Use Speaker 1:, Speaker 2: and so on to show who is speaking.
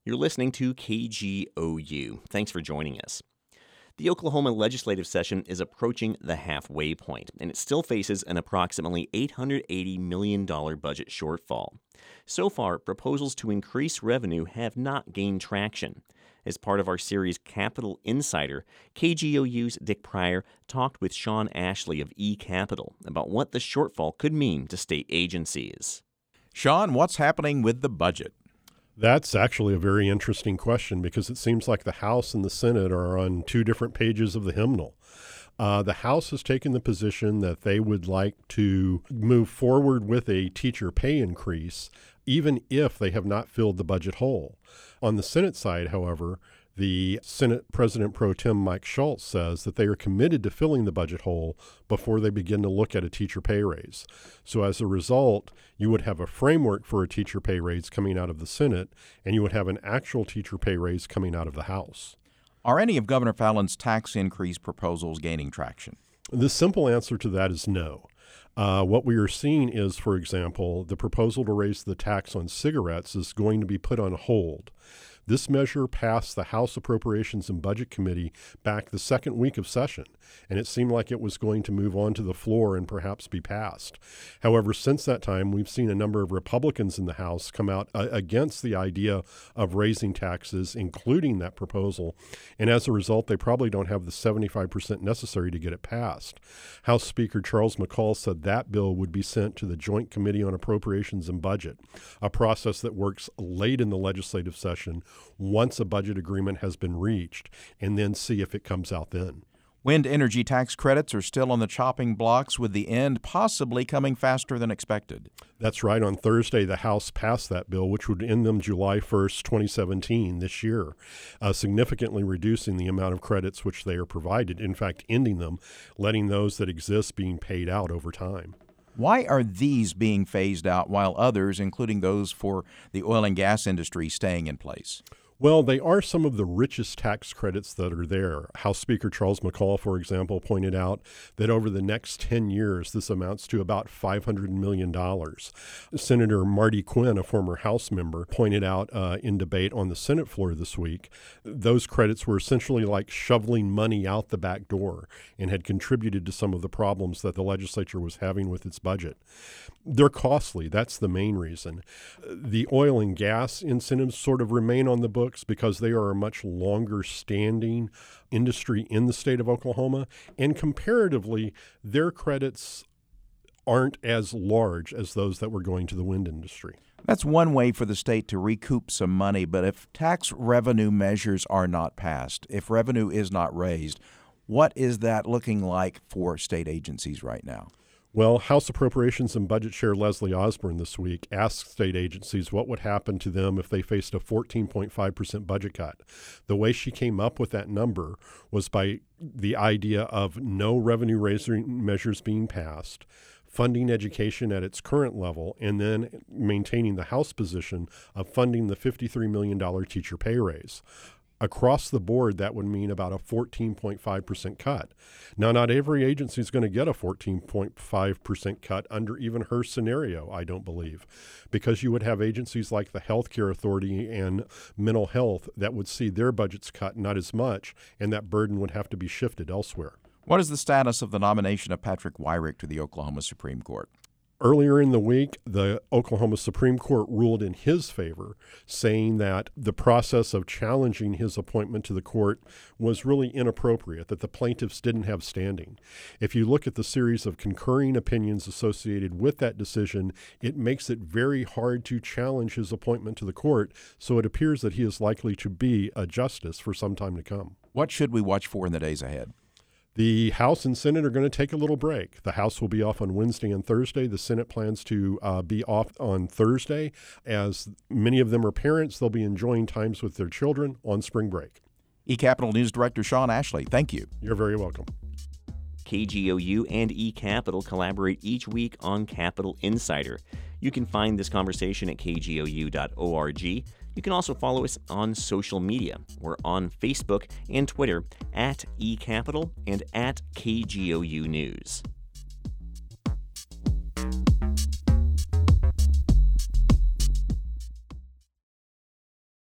Speaker 1: You're listening to KGOU. Thanks for joining us. The Oklahoma legislative session is approaching the halfway point, and it still faces an approximately $880 million budget shortfall. So far, proposals to increase revenue have not gained traction. As part of our series Capitol Insider, KGOU's Dick Pryor talked with Sean Ashley of eCapital about what the shortfall could mean to state agencies.
Speaker 2: Sean, what's happening with the budget?
Speaker 3: That's actually a very interesting question because it seems like the House and the Senate are on two different pages of the hymnal. The House has taken the position that they would like to move forward with a teacher pay increase, even if they have not filled the budget hole. On the Senate side, however, the Senate President Pro Tem Mike Schultz says that they are committed to filling the budget hole before they begin to look at a teacher pay raise. So as a result, you would have a framework for a teacher pay raise coming out of the Senate, and you would have an actual teacher pay raise coming out of the House.
Speaker 2: Are any of Governor Fallon's tax increase proposals gaining traction?
Speaker 3: The simple answer to that is no. What we are seeing is, for example, the proposal to raise the tax on cigarettes is going to be put on hold. This measure passed the House Appropriations and Budget Committee back the second week of session, and it seemed like it was going to move on to the floor and perhaps be passed. However, since that time, we've seen a number of Republicans in the House come out against the idea of raising taxes, including that proposal, and as a result, they probably don't have the 75% necessary to get it passed. House Speaker Charles McCall said that bill would be sent to the Joint Committee on Appropriations and Budget, a process that works late in the legislative session once a budget agreement has been reached, and then see if it comes out then.
Speaker 2: Wind energy tax credits are still on the chopping blocks, with the end possibly coming faster than expected.
Speaker 3: That's right. On Thursday, the House passed that bill, which would end them July 1st, 2017, this year, significantly reducing the amount of credits which they are provided, in fact, ending them, letting those that exist being paid out over time.
Speaker 2: Why are these being phased out while others, including those for the oil and gas industry, staying in place?
Speaker 3: Well, they are some of the richest tax credits that are there. House Speaker Charles McCall, for example, pointed out that over the next 10 years, this amounts to about $500 million. Senator Marty Quinn, a former House member, pointed out in debate on the Senate floor this week, those credits were essentially like shoveling money out the back door and had contributed to some of the problems that the legislature was having with its budget. They're costly. That's the main reason. The oil and gas incentives sort of remain on the books because they are a much longer standing industry in the state of Oklahoma, and comparatively, their credits aren't as large as those that were going to the wind industry.
Speaker 2: That's one way for the state to recoup some money, but if tax revenue measures are not passed, if revenue is not raised, what is that looking like for state agencies right now?
Speaker 3: Well, House Appropriations and Budget Chair Leslie Osborne this week asked state agencies what would happen to them if they faced a 14.5% budget cut. The way she came up with that number was by the idea of no revenue-raising measures being passed, funding education at its current level, and then maintaining the House position of funding the $53 million teacher pay raise. Across the board, that would mean about a 14.5% cut. Now, not every agency is going to get a 14.5% cut under even her scenario, I don't believe, because you would have agencies like the Healthcare Authority and Mental Health that would see their budgets cut not as much, and that burden would have to be shifted elsewhere.
Speaker 2: What is the status of the nomination of Patrick Wyrick to the Oklahoma Supreme Court?
Speaker 3: Earlier in the week, the Oklahoma Supreme Court ruled in his favor, saying that the process of challenging his appointment to the court was really inappropriate, that the plaintiffs didn't have standing. If you look at the series of concurring opinions associated with that decision, it makes it very hard to challenge his appointment to the court, so it appears that he is likely to be a justice for some time to come.
Speaker 2: What should we watch for in the days ahead?
Speaker 3: The House and Senate are going to take a little break. The House will be off on Wednesday and Thursday. The Senate plans to be off on Thursday. As many of them are parents, they'll be enjoying times with their children on spring break.
Speaker 2: eCapital News Director Sean Ashley, thank you.
Speaker 3: You're very welcome.
Speaker 1: KGOU and eCapital collaborate each week on Capitol Insider. You can find this conversation at kgou.org. You can also follow us on social media. We're on Facebook and Twitter at eCapital and at KGOU News.